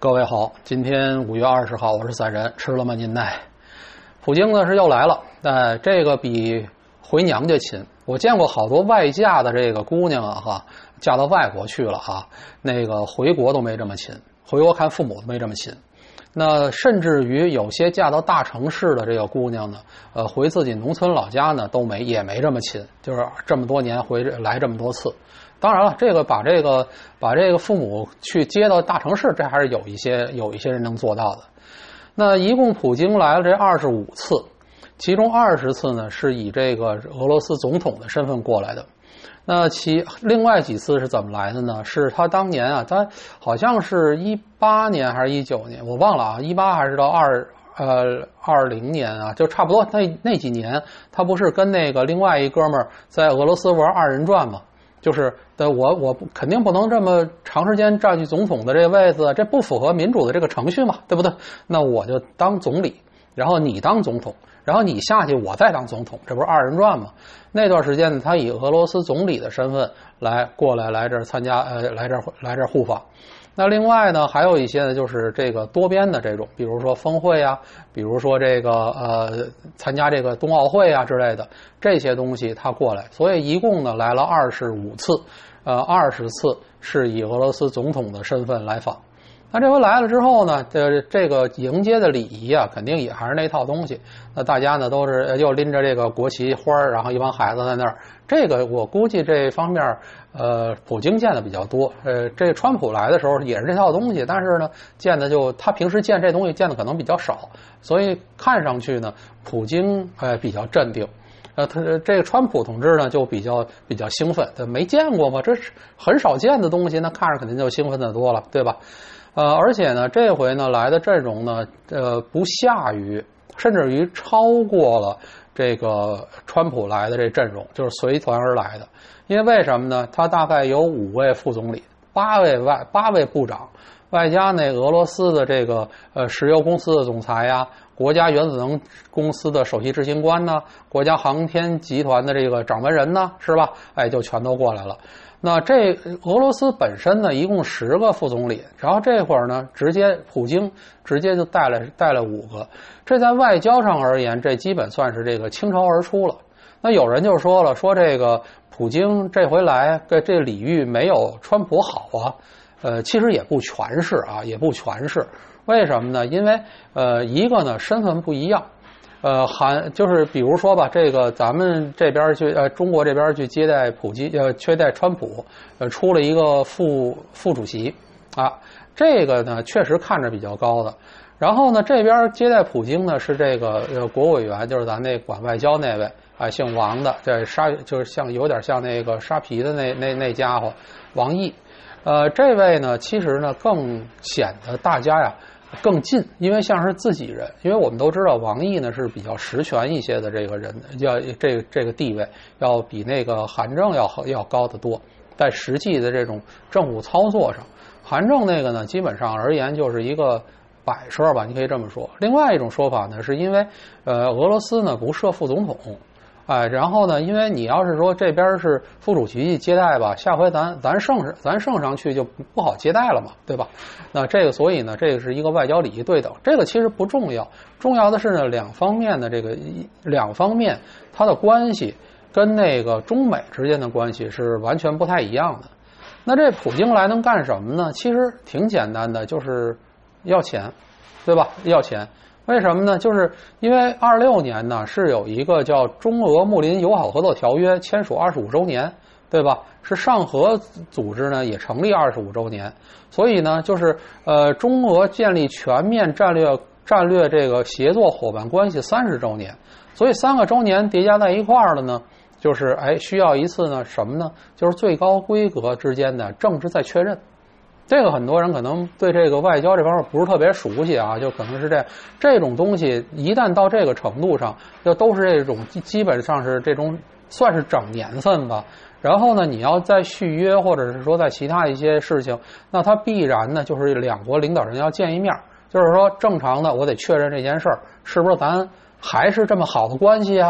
各位好，今天5月20号，我是散人，吃了吗您耐？普京呢是又来了，这个比回娘家勤。我见过好多外嫁的这个姑娘啊，嫁到外国去了那个回国都没这么勤，回国看父母都没这么勤。那甚至于有些嫁到大城市的这个姑娘呢，回自己农村老家呢也没这么勤，就是这么多年来这么多次。当然了，这个把这个父母去接到大城市，这还是有一些人能做到的。那一共普京来了这25次，其中20次呢是以这个俄罗斯总统的身份过来的。那另外几次是怎么来的呢？是他当年他好像是18年还是19年，我忘了18还是到20年就差不多那几年，他不是跟那个另外一哥们儿在俄罗斯玩2人转吗？就是我肯定不能这么长时间占据总统的这个位子，这不符合民主的这个程序嘛，对不对？那我就当总理，然后你当总统，然后你下去我再当总统，这不是2人转吗？那段时间呢，他以俄罗斯总理的身份过来这儿参加来这儿互访。那另外呢，还有一些呢，就是这个多边的这种，比如说峰会比如说这个参加这个冬奥会之类的这些东西他过来，所以一共呢来了25次，20次是以俄罗斯总统的身份来访。那这回来了之后呢，这个迎接的礼仪肯定也还是那套东西。那大家呢都是又拎着这个国旗花，然后一帮孩子在那儿。这个我估计这方面普京见的比较多。这川普来的时候也是这套东西，但是呢见的他平时见这东西见的可能比较少，所以看上去呢普京比较镇定。他这个川普同志呢就比较兴奋，没见过嘛，这是很少见的东西，那看着肯定就兴奋的多了，对吧？而且呢，这回呢来的阵容呢，不下于，甚至于超过了这个川普来的这阵容，就是随团而来的。因为什么呢？他大概有5位副总理，8位部长，外加那俄罗斯的这个石油公司的总裁国家原子能公司的首席执行官国家航天集团的这个掌门人是吧？就全都过来了。那这俄罗斯本身呢，一共10个副总理，然后这会儿呢，普京直接就带了5个，这在外交上而言，这基本算是这个倾巢而出了。那有人就说了，说这个普京这回来这礼遇没有川普好其实也不全是也不全是。为什么呢？因为一个呢身份不一样。就是比如说吧，这个咱们这边去中国这边去接待川普，出了一个副主席这个呢确实看着比较高的。然后呢，这边接待普京呢是这个国务委员，就是咱那管外交那位姓王的，就是有点像那个沙皮的那家伙王毅。这位呢其实呢更显得大家更近，因为像是自己人。因为我们都知道王毅呢是比较实权一些的这个人，要这个地位要比那个韩正要高得多，在实际的这种政务操作上，韩正那个呢基本上而言就是一个摆设吧，你可以这么说。另外一种说法呢，是因为俄罗斯呢不设副总统。然后呢，因为你要是说这边是副主席接待吧，下回咱升上去就不好接待了嘛，对吧？那所以呢，这个是一个外交礼仪对等，这个其实不重要，重要的是呢两方面它的关系跟那个中美之间的关系是完全不太一样的。那这普京来能干什么呢？其实挺简单的，就是要钱，对吧？要钱。为什么呢？就是因为26年呢是有一个叫中俄睦邻友好合作条约签署25周年，对吧？是上合组织呢也成立25周年，所以呢就是中俄建立全面战略这个协作伙伴关系30周年，所以3个周年叠加在一块儿了呢，就是需要一次呢什么呢？就是最高规格之间的政治再确认。这个很多人可能对这个外交这方面不是特别熟悉就可能是这种东西一旦到这个程度上，就都是这种基本上是这种算是整年份吧。然后呢，你要再续约或者是说在其他一些事情，那它必然呢就是2国领导人要见一面，就是说正常的我得确认这件事儿是不是咱还是这么好的关系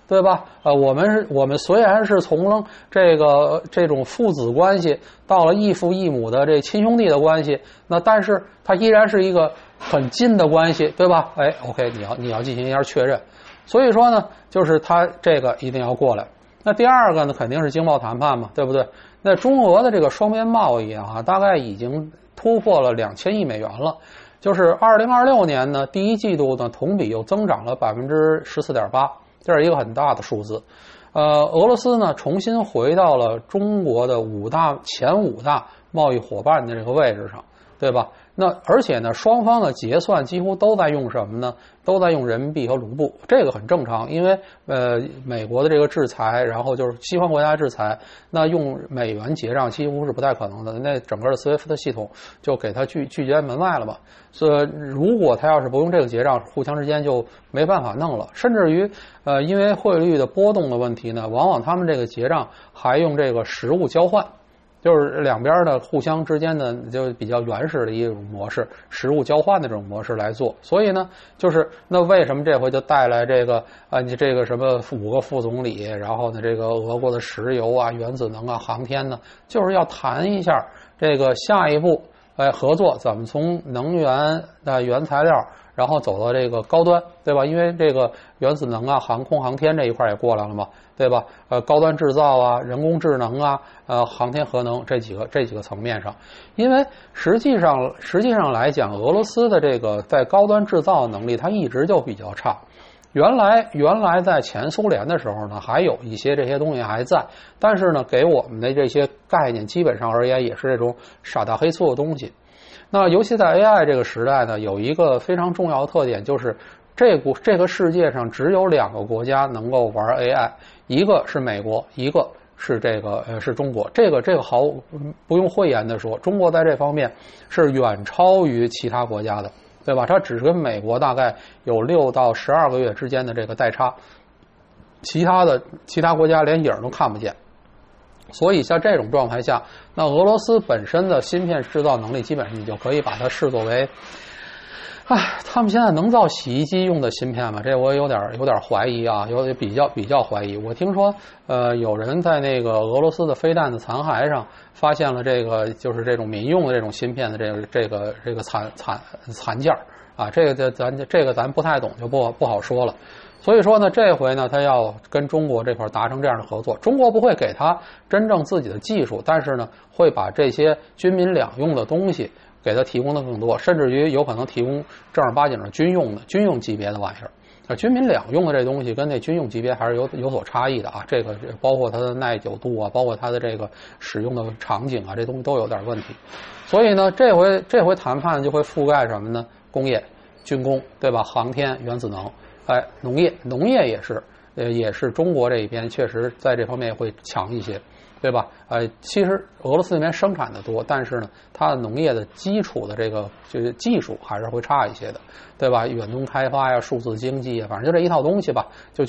对吧？我们虽然是从了这种父子关系到了异父异母的这亲兄弟的关系，那但是它依然是一个很近的关系，对吧？哎 ，OK， 你要进行一下确认。所以说呢，就是他这个一定要过来。那第二个呢，肯定是经贸谈判嘛，对不对？那中俄的这个双边贸易啊，大概已经突破了2000亿美元了。就是2026年呢，第一季度呢，同比又增长了14.8%，这是一个很大的数字。俄罗斯呢，重新回到了中国的前五大贸易伙伴的这个位置上，对吧？那而且呢，双方的结算几乎都在用什么呢？都在用人民币和卢布，这个很正常，因为美国的这个制裁，然后就是西方国家制裁，那用美元结账几乎是不太可能的，那整个的 SWIFT 的系统就给他拒绝门外了嘛。所以如果他要是不用这个结账，互相之间就没办法弄了，甚至于因为汇率的波动的问题呢，往往他们这个结账还用这个实物交换。就是两边的互相之间的就比较原始的一种模式，实物交换的这种模式来做。所以呢，就是那为什么这回就带来这个你这个什么5个副总理，然后呢这个俄国的石油啊、原子能啊、航天呢，就是要谈一下这个下一步合作怎么从能源的原材料，然后走到这个高端，对吧？因为这个原子能啊、航空航天这一块也过来了嘛，对吧？高端制造啊、人工智能啊、航天核能这几个层面上，因为实际上来讲，俄罗斯的这个在高端制造能力它一直就比较差。原来在前苏联的时候呢，还有一些这些东西还在，但是呢，给我们的这些概念基本上而言也是这种傻大黑粗的东西。那尤其在 AI 这个时代呢，有一个非常重要的特点，就是这个世界上只有2个国家能够玩 AI， 一个是美国，一个是是中国。这个毫不用讳言的说，中国在这方面是远超于其他国家的，对吧？它只跟美国大概有6到12个月之间的这个代差，其他国家连影都看不见。所以像这种状态下，那俄罗斯本身的芯片制造能力，基本上你就可以把它视作为，他们现在能造洗衣机用的芯片吗？这我有点怀疑啊，比较怀疑。我听说有人在那个俄罗斯的飞弹的残骸上发现了这个就是这种民用的这种芯片的这个残件啊，这个咱不太懂，就不好说了。所以说呢，这回呢，他要跟中国这块达成这样的合作。中国不会给他真正自己的技术，但是呢，会把这些军民两用的东西给他提供的更多，甚至于有可能提供正儿八经的军用级别的玩意儿。军民两用的这东西跟那军用级别还是有所差异的啊。这个包括它的耐久度啊，包括它的这个使用的场景啊，这东西都有点问题。所以呢，这回谈判就会覆盖什么呢？工业、军工，对吧？航天、原子能。农业也是中国这一边确实在这方面会强一些，对吧？其实俄罗斯那边生产的多，但是呢，它的农业的基础的这个就是技术还是会差一些的，对吧？远东开发呀、数字经济啊，反正就这一套东西吧，可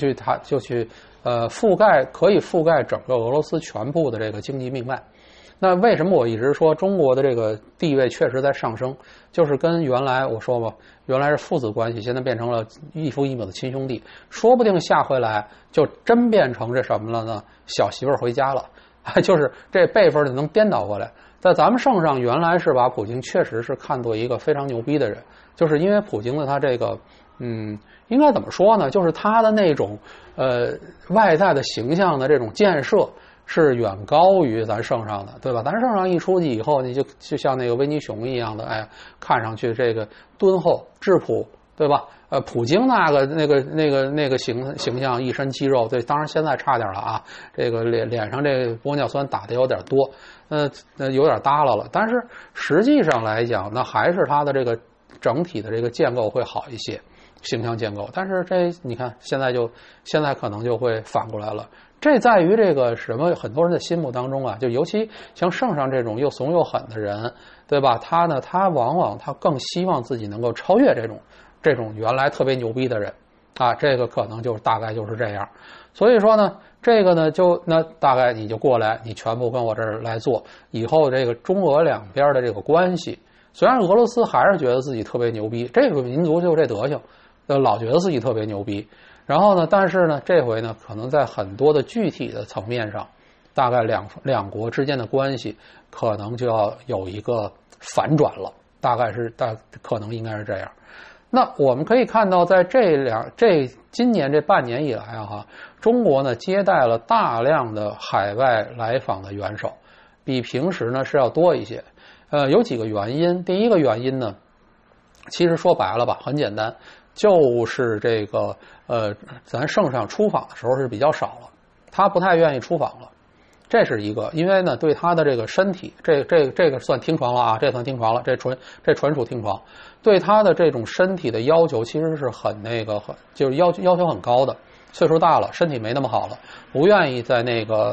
以覆盖整个俄罗斯全部的这个经济命脉。那为什么我一直说中国的这个地位确实在上升？就是跟原来我说嘛，原来是父子关系，现在变成了异父异母的亲兄弟，说不定下回来就真变成这什么了呢？小媳妇儿回家了，就是这辈分就能颠倒过来。在咱们圣上原来是把普京确实是看作一个非常牛逼的人，就是因为普京的他这个应该怎么说呢？就是他的那种外在的形象的这种建设是远高于咱圣上的，对吧？咱圣上一出去以后，你就像那个维尼熊一样的，看上去这个敦厚质朴，对吧？普京那个形象，一身肌肉，对，当然现在差点了啊，这个脸上这个玻尿酸打的有点多，有点耷拉了。但是实际上来讲，那还是他的这个整体的这个建构会好一些，形象建构。但是你看，现在可能就会反过来了。这在于这个什么，很多人的心目当中啊，就尤其像圣上这种又怂又狠的人，对吧？他往往更希望自己能够超越这种原来特别牛逼的人啊，这个可能大概就是这样。所以说呢，这个呢那大概你就过来，你全部跟我这儿来做，以后这个中俄两边的这个关系，虽然俄罗斯还是觉得自己特别牛逼，这个民族就这德行。 老觉得自己特别牛逼。然后呢，但是呢，这回呢，可能在很多的具体的层面上，大概两国之间的关系可能就要有一个反转了，可能应该是这样。那我们可以看到，在今年这半年以来啊，中国呢接待了大量的海外来访的元首，比平时呢是要多一些。有几个原因。第一个原因呢，其实说白了吧，很简单，就是这个咱圣上出访的时候是比较少了，他不太愿意出访了。这是一个，因为呢，对他的这个身体，这个算听床了啊，这算听床了，这纯属听床。对他的这种身体的要求，其实是就是要求很高的。岁数大了，身体没那么好了，不愿意在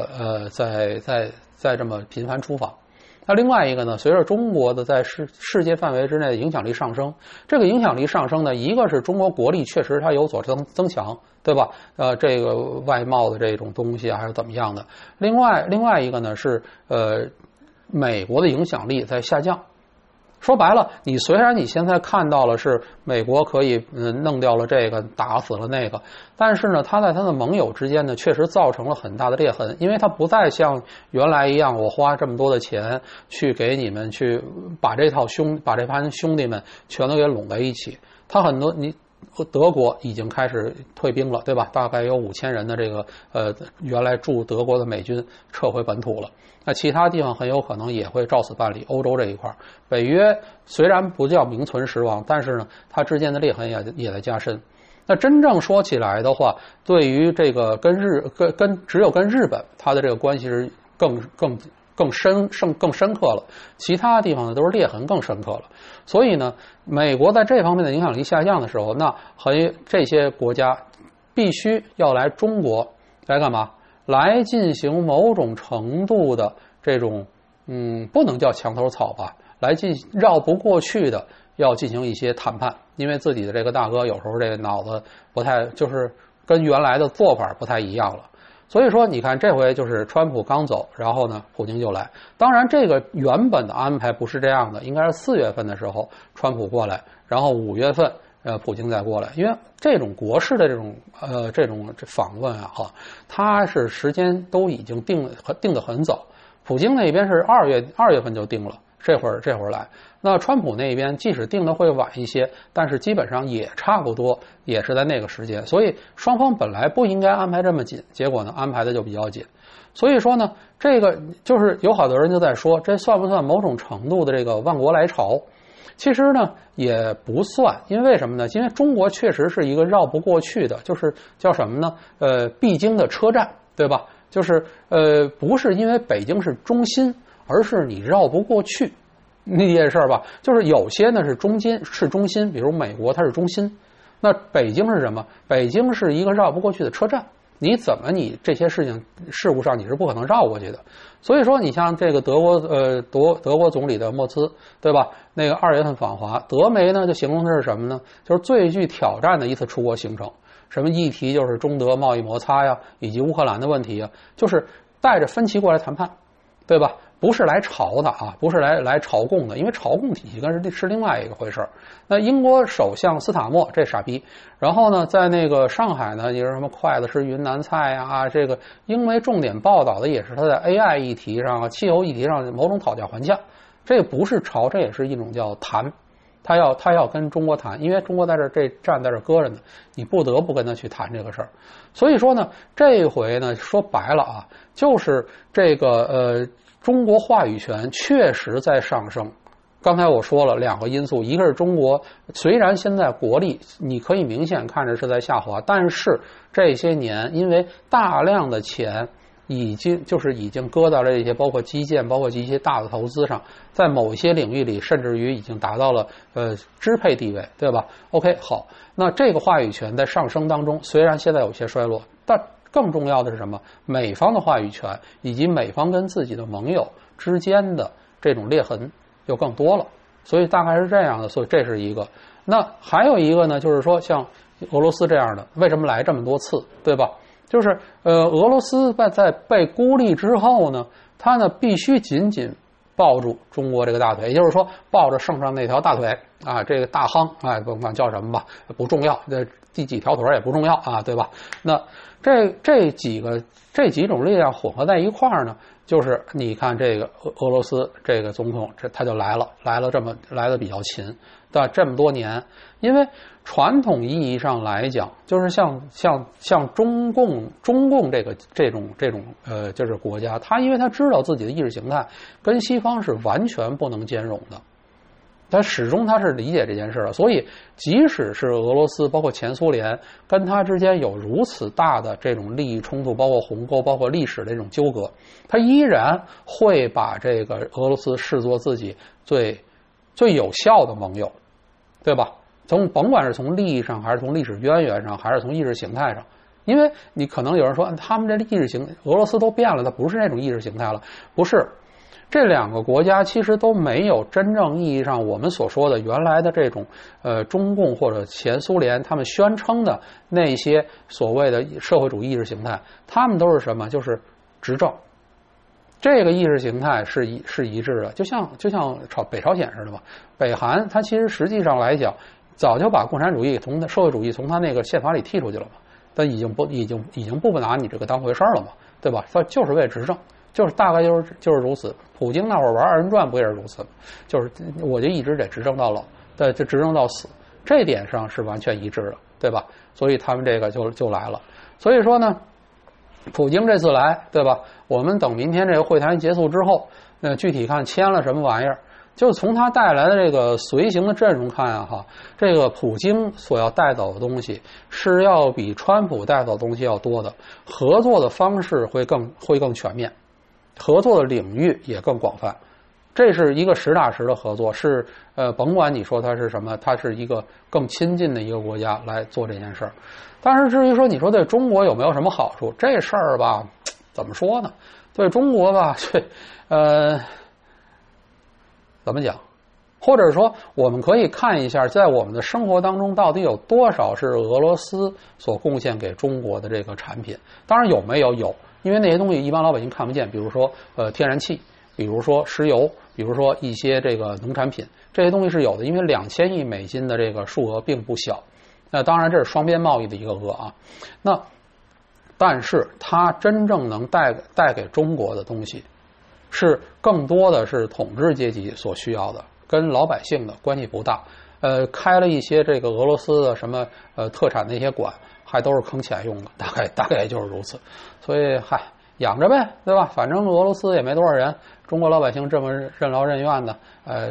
在这么频繁出访。那另外一个呢，随着中国的在世界范围之内的影响力上升，这个影响力上升呢，一个是中国国力确实它有所增强，对吧？这个外贸的这种东西啊，还是怎么样的？另外一个呢是美国的影响力在下降。说白了，虽然你现在看到了是美国可以弄掉了这个，打死了那个，但是呢，他在他的盟友之间呢，确实造成了很大的裂痕，因为他不再像原来一样，我花这么多的钱去给你们去把这帮兄弟们全都给拢在一起。他很多德国已经开始退兵了，对吧？大概有5000人的这个原来驻德国的美军撤回本土了。那其他地方很有可能也会照此办理。欧洲这一块，北约虽然不叫名存实亡，但是呢，它之间的裂痕也在加深。那真正说起来的话，对于这个只有跟日本，它的这个关系是更深刻了，其他地方呢都是裂痕更深刻了。所以呢，美国在这方面的影响力下降的时候，那这些国家必须要来中国来干嘛？来进行某种程度的这种不能叫墙头草吧，绕不过去的要进行一些谈判，因为自己的这个大哥有时候这个脑子不太，就是跟原来的做法不太一样了。所以说你看这回就是川普刚走，然后呢普京就来。当然这个原本的安排不是这样的，应该是4月份的时候川普过来，然后5月份普京再过来。因为这种国事的这种访问啊它是时间都已经定得很早。普京那边是2月份就定了，这会儿来。那川普那边即使定的会晚一些，但是基本上也差不多，也是在那个时间。所以双方本来不应该安排这么紧，结果呢安排的就比较紧。所以说呢，这个就是有好多人就在说，这算不算某种程度的这个万国来朝？其实呢也不算，因为什么呢？因为中国确实是一个绕不过去的，就是叫什么呢？必经的车站，对吧？就是不是因为北京是中心，而是你绕不过去。那件事吧，就是有些呢是中心，比如美国它是中心，那北京是什么？北京是一个绕不过去的车站，你这些事务上你是不可能绕过去的。所以说你像这个德国总理的默茨，对吧？那个2月份访华，德媒呢就形容的是什么呢？就是最具挑战的一次出国行程。什么议题？就是中德贸易摩擦呀，以及乌克兰的问题呀，就是带着分歧过来谈判，对吧？不是来朝的啊，不是来朝贡的，因为朝贡体系是另外一个回事。那英国首相斯塔默这傻逼，然后呢，在那个上海呢，有什么筷子吃云南菜啊，这个因为重点报道的也是他在 AI 议题上、气候议题上某种讨价还价，这不是朝，这也是一种叫谈。他要跟中国谈，因为中国在这站在这搁着呢，你不得不跟他去谈这个事儿。所以说呢，这回呢说白了啊，就是这个中国话语权确实在上升。刚才我说了2个因素，一个是中国虽然现在国力你可以明显看着是在下滑，但是这些年因为大量的钱已经搁到了这些包括基建包括一些大的投资上，在某一些领域里甚至于已经达到了支配地位，对吧？ OK 好，那这个话语权在上升当中，虽然现在有些衰落，但更重要的是什么？美方的话语权以及美方跟自己的盟友之间的这种裂痕就更多了，所以大概是这样的。所以这是一个。那还有一个呢，就是说像俄罗斯这样的，为什么来这么多次，对吧？就是俄罗斯在被孤立之后呢，他呢必须紧紧抱住中国这个大腿，也就是说抱着圣上那条大腿啊，这个大夯啊，甭管叫什么吧，不重要，这第几条腿也不重要啊，对吧？那这几种力量混合在一块儿呢，就是你看这个俄罗斯这个总统，他就来的比较勤，但这么多年，因为传统意义上来讲，就是像中共这种就是国家，因为他知道自己的意识形态跟西方是完全不能兼容的。他始终是理解这件事的，所以即使是俄罗斯，包括前苏联，跟他之间有如此大的这种利益冲突，包括鸿沟，包括历史的这种纠葛，他依然会把这个俄罗斯视作自己最有效的盟友，对吧？甭管是从利益上，还是从历史渊源上，还是从意识形态上，因为你可能有人说，他们这意识形，俄罗斯都变了，它不是那种意识形态了，不是。这两个国家其实都没有真正意义上我们所说的原来的这种中共或者前苏联他们宣称的那些所谓的社会主义意识形态，他们都是什么？就是执政。这个意识形态是一致的，就像北朝鲜似的嘛。北韩它其实实际上来讲，早就把共产主义从社会主义从它那个宪法里剔出去了嘛，但已经不拿你这个当回事了嘛，对吧？它就是为执政。就是大概就是如此。普京那会儿玩二人转不也是如此吗？就是我就一直得执政到老，就执政到死，这点上是完全一致的，对吧？所以他们这个就来了。所以说呢，普京这次来，对吧？我们等明天这个会谈结束之后，具体看签了什么玩意儿。就从他带来的这个随行的阵容看啊，这个普京所要带走的东西是要比川普带走的东西要多的，合作的方式会更全面。合作的领域也更广泛，这是一个实打实的合作，是甭管你说它是什么，它是一个更亲近的一个国家来做这件事儿。但是至于说你说对中国有没有什么好处，这事儿吧，怎么说呢？对中国吧，怎么讲？或者说我们可以看一下，在我们的生活当中到底有多少是俄罗斯所贡献给中国的这个产品？当然有没有？有。因为那些东西一般老百姓看不见，比如说天然气，比如说石油，比如说一些这个农产品，这些东西是有的。因为2000亿美金的这个数额并不小，那当然这是双边贸易的一个额啊。但是它真正能带给中国的东西，是更多的是统治阶级所需要的，跟老百姓的关系不大。开了一些这个俄罗斯的什么特产那些馆，还都是坑钱用的，大概也就是如此。所以养着呗，对吧？反正俄罗斯也没多少人，中国老百姓这么任劳任怨的，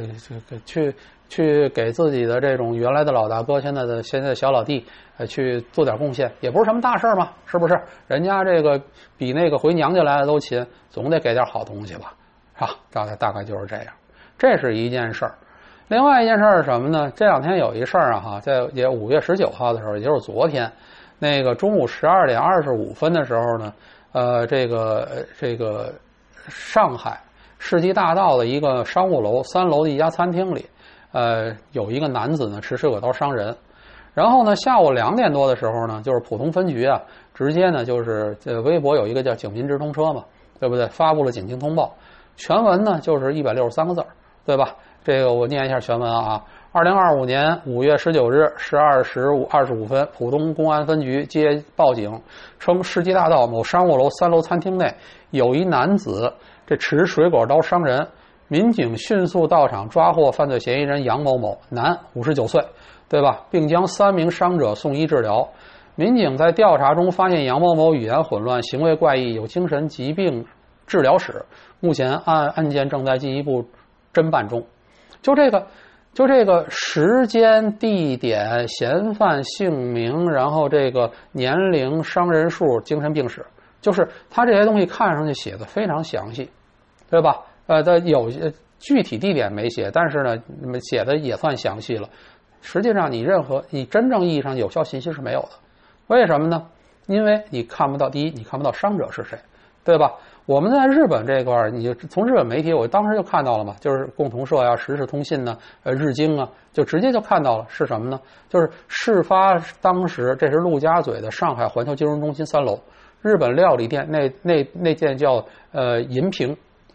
去给自己的这种原来的老大哥，现在的小老弟，去做点贡献，也不是什么大事嘛，是不是？人家这个比那个回娘家来的都勤，总得给点好东西吧，是吧？大概就是这样，这是一件事儿。另外一件事儿是什么呢？这两天有一事儿啊，在5月19号的时候，也就是昨天，那个中午12点25分的时候呢，这个上海世纪大道的一个商务楼3楼的一家餐厅里，有一个男子呢持水果刀伤人。然后呢，下午2点多的时候呢，就是浦东分局啊，直接呢就是微博有一个叫警民直通车嘛，对不对？发布了警情通报，全文呢就是163个字，对吧？这个我念一下全文啊。2025年5月19日12时25分，浦东公安分局接报警称，世纪大道某商务楼3楼餐厅内有一男子这持水果刀伤人，民警迅速到场抓获犯罪嫌疑人杨某某，男，59岁，对吧？并将3名伤者送医治疗。民警在调查中发现杨某某语言混乱，行为怪异，有精神疾病治疗史，目前案件正在进一步侦办中。就这个时间、地点、嫌犯姓名，然后这个年龄、伤人数、精神病史，就是他这些东西看上去写的非常详细，对吧？有具体地点没写，但是呢，写的也算详细了。实际上，你真正意义上有效信息是没有的。为什么呢？因为你看不到，第一，你看不到伤者是谁，对吧？我们在日本这块儿，你就从日本媒体，我当时就看到了嘛，就是共同社呀、时事通信呢、日经啊，就直接就看到了是什么呢？就是事发当时，这是陆家嘴的上海环球金融中心3楼，日本料理店那店叫银平啊，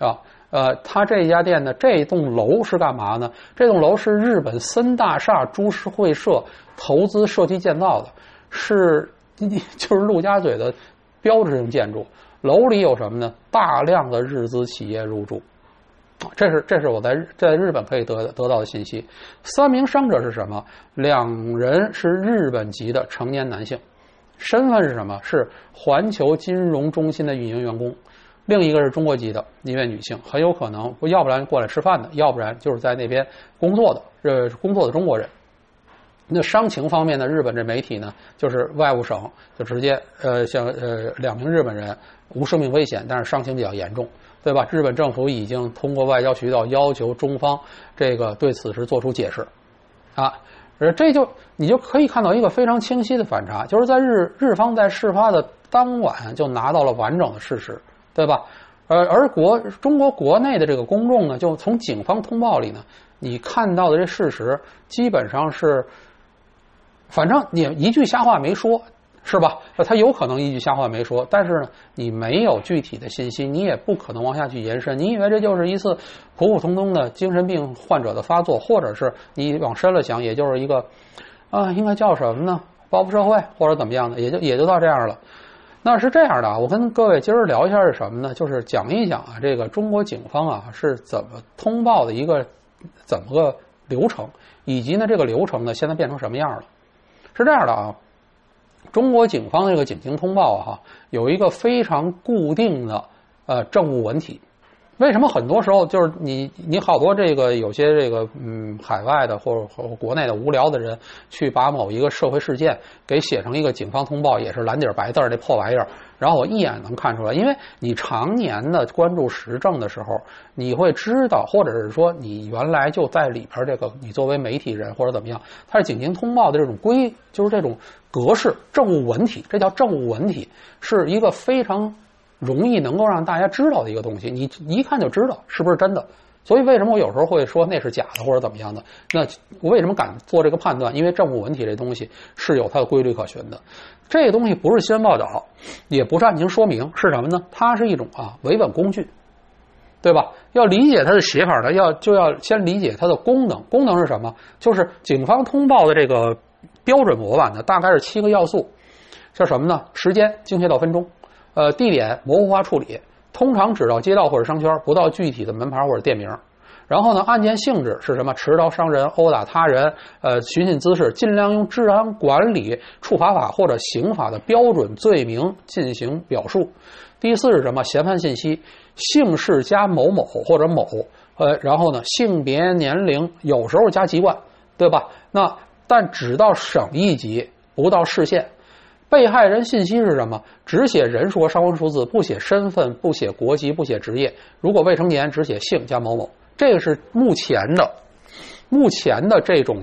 他这家店的这栋楼是干嘛呢？这栋楼是日本森大厦株式会社投资设计建造的，就是陆家嘴的标志性建筑。楼里有什么呢？大量的日资企业入驻。这是我在日本可以得到的信息。3名伤者是什么？2人是日本籍的成年男性，身份是什么？是环球金融中心的运营员工。另一个是中国籍的一位女性，很有可能要不然过来吃饭的，要不然就是在那边工作的中国人。那伤情方面呢，日本这媒体呢，就是外务省就直接像2名日本人无生命危险，但是伤情比较严重，对吧？日本政府已经通过外交渠道要求中方这个对此事做出解释，啊，你就可以看到一个非常清晰的反差，就是在日方在事发的当晚就拿到了完整的事实，对吧？而中国国内的这个公众呢，就从警方通报里呢，你看到的这事实基本上是。反正你一句瞎话没说，是吧？他有可能一句瞎话没说，但是呢，你没有具体的信息，你也不可能往下去延伸。你以为这就是一次普普通通的精神病患者的发作，或者是你往深了想，也就是一个应该叫什么呢？报复社会或者怎么样的，也就到这样了。那是这样的啊，我跟各位今儿聊一下是什么呢？就是讲一讲啊，这个中国警方啊是怎么通报的一个怎么个流程，以及呢这个流程呢现在变成什么样了。是这样的啊，中国警方这个警情通报有一个非常固定的政务文体。为什么很多时候就是你好多这个有些这个海外的或者国内的无聊的人去把某一个社会事件给写成一个警方通报，也是蓝底白字这破玩意儿，然后我一眼能看出来，因为你常年的关注时政的时候，你会知道，或者是说你原来就在里边这个，你作为媒体人或者怎么样，它是警情通报的这种就是这种格式政务文体，这叫政务文体，是一个非常容易能够让大家知道的一个东西，你一看就知道是不是真的。所以为什么我有时候会说那是假的或者怎么样的？那我为什么敢做这个判断？因为政务文体这东西是有它的规律可循的。这个东西不是新闻报道，也不是案情说明，是什么呢？它是一种维稳工具，对吧？要理解它的写法呢，就要先理解它的功能。功能是什么？就是警方通报的这个标准模板呢，大概是7个要素，叫什么呢？时间精确到分钟。地点模糊化处理，通常只到街道或者商圈，不到具体的门牌或者店名。然后呢，案件性质是什么？持刀伤人、殴打他人、寻衅滋事，尽量用治安管理处罚法或者刑法的标准罪名进行表述。第4是什么？嫌犯信息，姓氏加某某或者某，然后呢，性别、年龄，有时候加籍贯，对吧？但只到省一级，不到市县。被害人信息是什么？只写人数和伤亡数字，不写身份，不写国籍，不写职业。如果未成年，只写姓加某某。这个是目前的这种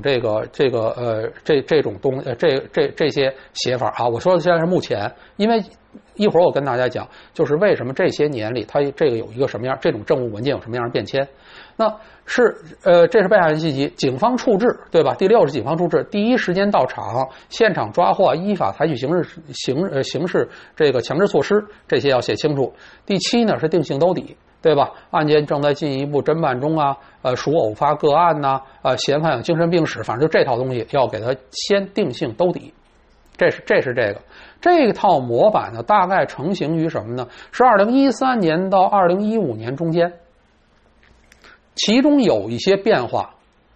这些写法啊。我说的现在是目前，因为一会儿我跟大家讲，就是为什么这些年里它这个有一个什么样，这种政务文件有什么样的变迁。那是这是被害人信息，警方处置，对吧？第6是警方处置，第1时间到场，现场抓获，依法采取刑事这个强制措施，这些要写清楚。第7呢是定性兜底，对吧？案件正在进一步侦办中属偶发个案嫌犯有精神病史，反正就这套东西要给他先定性兜底。这是这套模板呢，大概成型于什么呢？是2013年到2015年中间。其中有一些变化，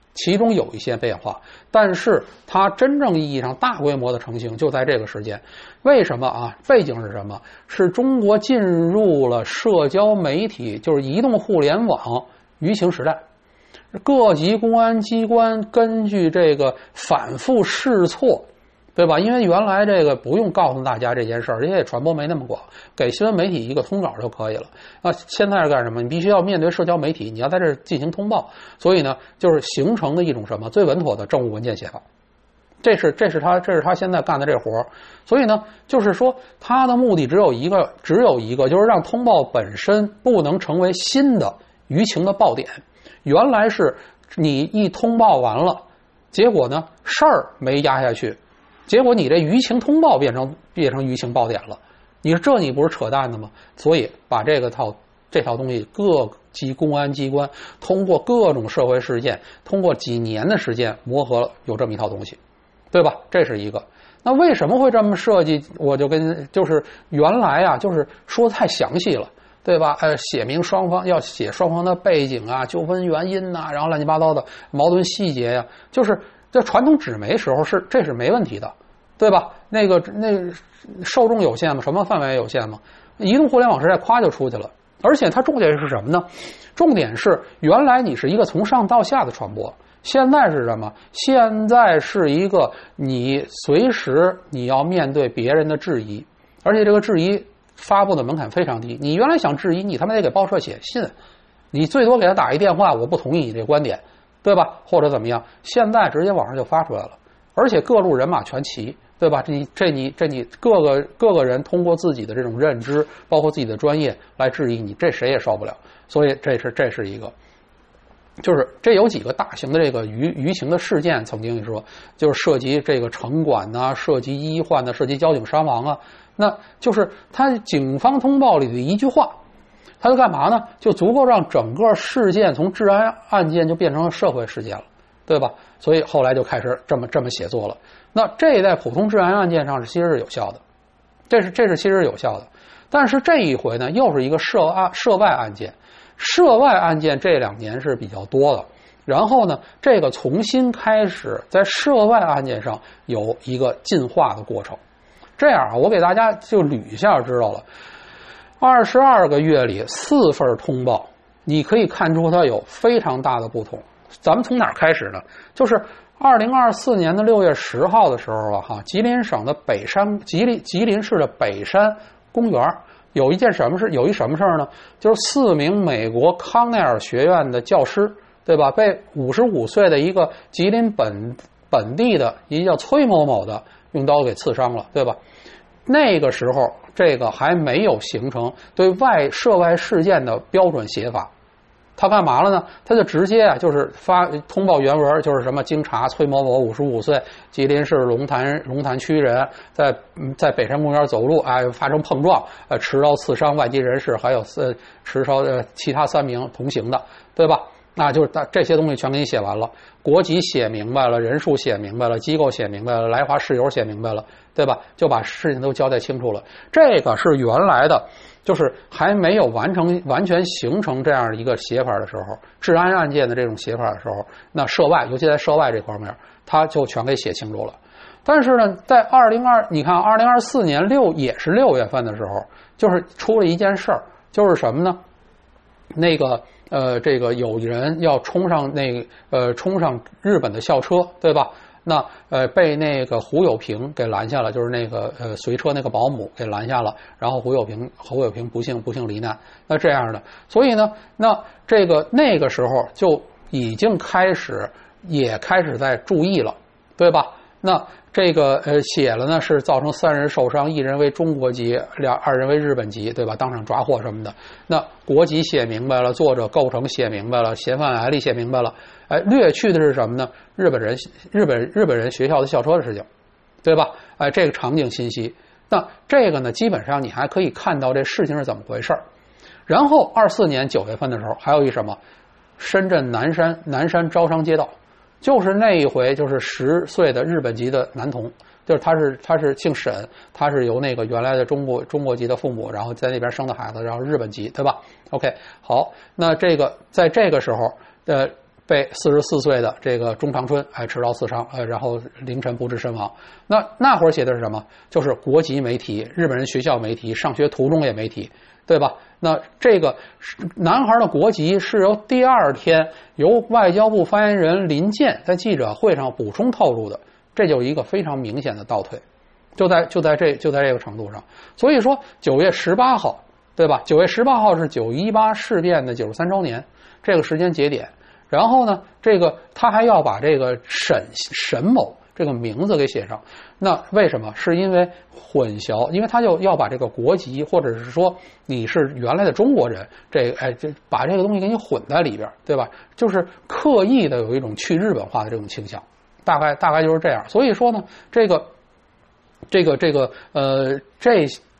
但是它真正意义上大规模的成型就在这个时间。为什么背景是什么？是中国进入了社交媒体，就是移动互联网舆情时代。各级公安机关根据这个反复试错，对吧？因为原来这个不用告诉大家这件事儿，因为传播没那么广，给新闻媒体一个通稿就可以了。现在是干什么？你必须要面对社交媒体，你要在这进行通报。所以呢，就是形成的一种什么最稳妥的政务文件写法。这是他现在干的这活儿。所以呢，就是说他的目的只有一个，就是让通报本身不能成为新的舆情的爆点。原来是你一通报完了，结果呢事儿没压下去。结果你这舆情通报变成舆情爆点了，你说你不是扯淡的吗？所以把这套东西各公安机关通过各种社会事件，通过几年的时间磨合了有这么一套东西，对吧？这是一个。那为什么会这么设计？我就就是原来啊，就是说太详细了，对吧？写明双方要写双方的背景啊、纠纷原因呐、然后乱七八糟的矛盾细节呀、就是这传统纸媒时候这是没问题的，对吧？那受众有限嘛，什么范围有限嘛？移动互联网时代夸就出去了，而且它重点是什么呢？重点是原来你是一个从上到下的传播。现在是什么？现在是一个你随时你要面对别人的质疑，而且这个质疑发布的门槛非常低。你原来想质疑，你他妈得给报社写信，你最多给他打一电话，我不同意你这观点，对吧？或者怎么样？现在直接网上就发出来了，而且各路人马全齐，对吧？你各个人通过自己的这种认知，包括自己的专业来质疑你，这谁也受不了。所以这是一个。就是这有几个大型的这个舆情的事件，曾经说就是涉及这个城管呐、涉及医患呐、涉及交警伤亡啊，那就是他警方通报里的一句话，他就干嘛呢？就足够让整个事件从治安案件就变成了社会事件了，对吧？所以后来就开始这么写作了。那这在普通治安案件上其实是有效的，这是其实有效的。但是这一回呢，又是一个涉外案件。涉外案件这2年是比较多的，然后呢，这个重新开始在涉外案件上有一个进化的过程。这样啊，我给大家就捋一下知道了。22个月里4份通报，你可以看出它有非常大的不同。咱们从哪儿开始呢？就是2024年的6月10号的时候啊，吉林省的吉林市的北山公园有一什么事呢？就是4名美国康奈尔学院的教师，对吧？被55岁的一个吉林本地的一个叫崔某某的用刀给刺伤了，对吧？那个时候这个还没有形成对涉外事件的标准写法。他干嘛了呢？他就直接就是发通报原文，就是什么经查崔某某55岁，吉林市龙潭区人，在北山公园走路发生碰撞，持刀刺伤外籍人士，还有持刀其他3名同行的，对吧？那就是这些东西全给你写完了，国籍写明白了，人数写明白了，机构写明白了，来华事由写明白了，对吧？就把事情都交代清楚了。这个是原来的，就是还没有完全形成这样一个写法的时候，治安案件的这种写法的时候，那涉外，尤其在涉外这方面，他就全给写清楚了。但是呢，在你看2024年也是6月份的时候，就是出了一件事儿，就是什么呢？这个有人要冲上日本的校车，对吧？那被那个胡友平给拦下了，就是那个随车那个保姆给拦下了，然后胡友平不幸罹难。那这样的，所以呢，那个时候就已经开始在注意了，对吧？那这个写了呢，是造成3人受伤，1人为中国籍，2人为日本籍，对吧？当场抓获什么的。那国籍写明白了，作者构成写明白了，嫌犯来历写明白了。略去的是什么呢？日本人学校的校车的事情，对吧？这个场景信息。那这个呢，基本上你还可以看到这事情是怎么回事。然后24年9月份的时候，还有一什么？深圳南山招商街道。就是那一回，就是10岁的日本籍的男童，就是他是姓沈，他是由那个原来的中国籍的父母，然后在那边生的孩子，然后日本籍，对吧 ？OK， 好，那在这个时候，被44岁的这个中长春持刀刺伤，然后凌晨不治身亡。那会儿写的是什么？就是国籍没提，日本人学校没提，上学途中也没提，对吧？那这个男孩的国籍是由第2天由外交部发言人林健在记者会上补充透露的，这就一个非常明显的倒退，就在这个程度上。所以说9月18号，对吧？9月18号是918事变的93周年，这个时间节点。然后呢，他还要把这个沈某这个名字给写上，那为什么？是因为混淆，因为他就要把这个国籍，或者是说你是原来的中国人，把这个东西给你混在里边，对吧？就是刻意的有一种去日本化的这种倾向，大概就是这样。所以说呢，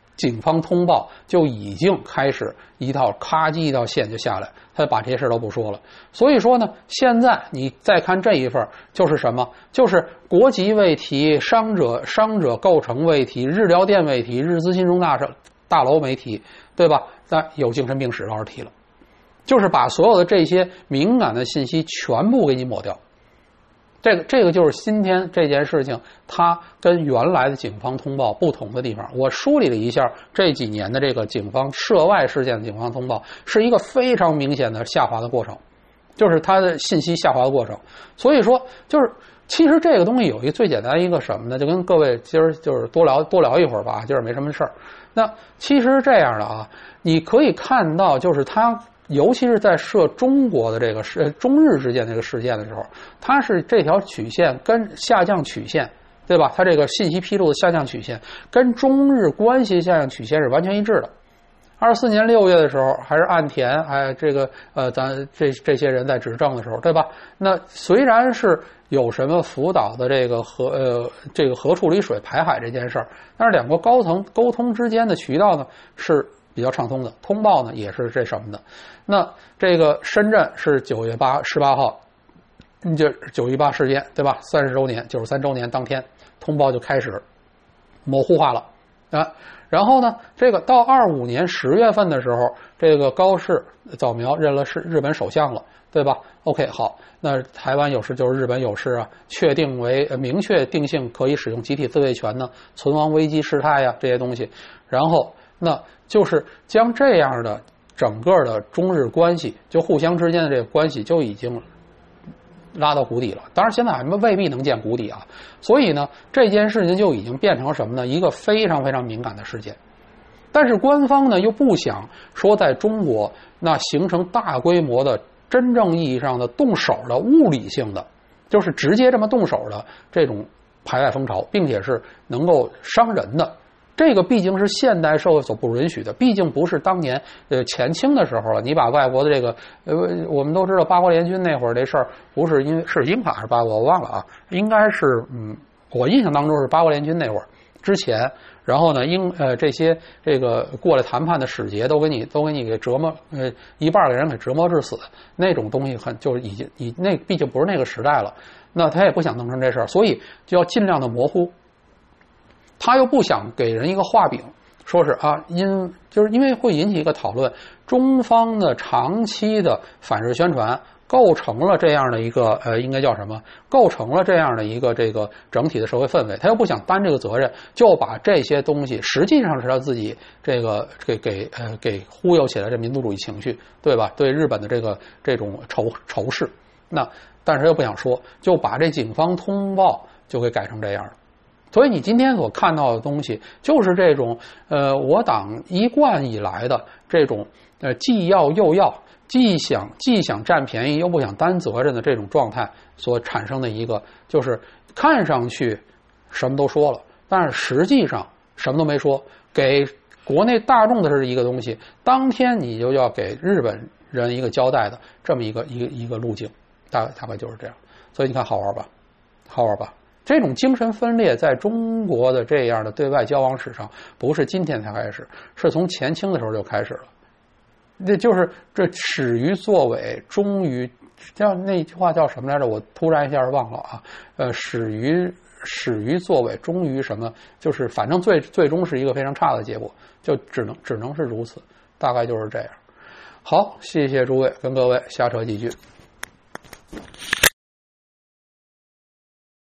警方通报就已经开始一套咔叽一道线就下来，他把这些事都不说了。所以说呢，现在你再看这一份，就是什么？就是国籍未提，伤者构成未提，日料店未提，日资金融大楼没提，对吧？但有精神病史倒是提了，就是把所有的这些敏感的信息全部给你抹掉。这个就是今天这件事情它跟原来的警方通报不同的地方。我梳理了一下这几年的这个警方涉外事件的警方通报，是一个非常明显的下滑的过程，就是它的信息下滑的过程。所以说就是其实这个东西有一个最简单一个什么呢，就跟各位今儿就是多聊一会儿吧，今儿没什么事儿。那其实这样的啊，你可以看到就是它尤其是在涉中国的这个中日之间这个事件的时候，它是这条曲线跟下降曲线，对吧？它这个信息披露的下降曲线跟中日关系下降曲线是完全一致的。24年6月的时候，还是岸田，还这个咱这些人在执政的时候，对吧？那虽然是有什么福岛的这个核处理水排海这件事儿，但是两国高层沟通之间的渠道呢是比较畅通的，通报呢也是这什么的。那这个深圳是9月18号，就918事件，对吧？30周年、93周年当天，通报就开始模糊化了啊。然后呢，这个到25年10月份的时候，这个高市早苗认了是日本首相了，对吧 ？OK， 好，那台湾有事就是日本有事啊，确定为明确定性可以使用集体自卫权呢，存亡危机事态呀这些东西，然后那就是将这样的整个的中日关系，就互相之间的这个关系就已经拉到谷底了。当然现在还未必能见谷底啊，所以呢这件事情就已经变成什么呢？一个非常非常敏感的事件。但是官方呢又不想说在中国那形成大规模的真正意义上的动手的物理性的，就是直接这么动手的这种排外风潮，并且是能够伤人的。这个毕竟是现代社会所不允许的，毕竟不是当年前清的时候了。你把外国的这个我们都知道八国联军那会儿这事儿，不是因为是英法还是八国我忘了啊，应该是我印象当中是八国联军那会儿之前，然后呢这些这个过来谈判的使节都给你给折磨一半的人给折磨致死，那种东西就是已经那毕竟不是那个时代了，那他也不想弄成这事儿，所以就要尽量的模糊。他又不想给人一个画饼，说是啊，就是因为会引起一个讨论，中方的长期的反日宣传构成了这样的一个应该叫什么？构成了这样的一个这个整体的社会氛围。他又不想担这个责任，就把这些东西实际上是他自己这个给忽悠起来这民族主义情绪，对吧？对日本的这种仇视。那但是又不想说，就把这警方通报就给改成这样了。所以你今天所看到的东西，就是这种我党一贯以来的这种既要又要，既想占便宜又不想担责任的这种状态所产生的一个，就是看上去什么都说了，但是实际上什么都没说，给国内大众的是一个东西，当天你就要给日本人一个交代的这么一个路径，大概就是这样。所以你看好玩吧，好玩吧。这种精神分裂在中国的这样的对外交往史上，不是今天才开始，是从前清的时候就开始了。那就是这始于作伪，终于叫那句话叫什么来着？我突然一下忘了啊。始于作伪，终于什么？就是反正最终是一个非常差的结果，就只能是如此，大概就是这样。好，谢谢诸位，跟各位瞎扯几句。